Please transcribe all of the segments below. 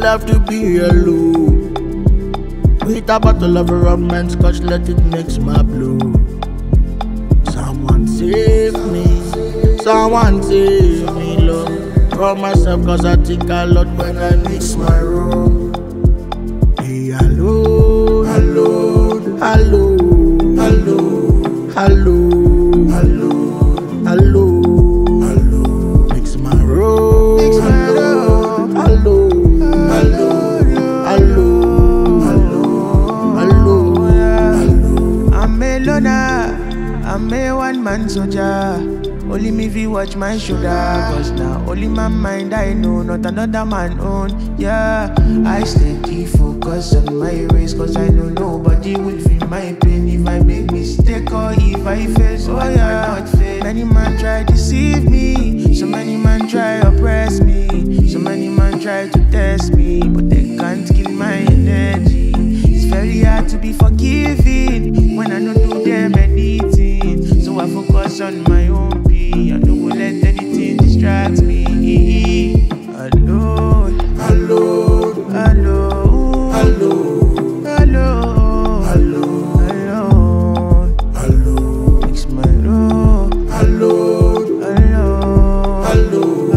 love to be alone with a bottle of rum and scotch, let it mix my blood. Someone save me, love, from myself, cause I think a lot when I mix my rum. Be alone, alone, alone, alone, alone, alone, alone, alone. Mix my rum, alone, alone, alone, alone. I'm a loner, I'm a one-man soldier. Only me fi watch my shoulder, cause now only my mind I know, not another man own. Yeah, I steady focus on my race, cause I know nobody will feel my pain if I make mistake or if I fail. So I cannot fail. Many man try deceive me, so many man try oppress me, so many man try to test me, but they can't kill my energy. It's very hard to be forgiving when I don't do them anything, so I focus on my own. I don't let anything distract me. Alone, alone, alone, alone, alone, alone, alone. Mix my room. Alone, alone, alone,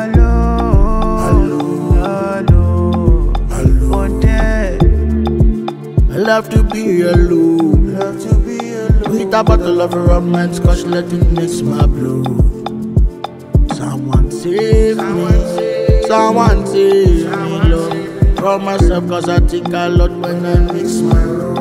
alone, alone. I love to be alone, with a bottle of rum and scotch, let it mix my blood. Someone save me, love, from myself, cause I think a lot when I mix my rum.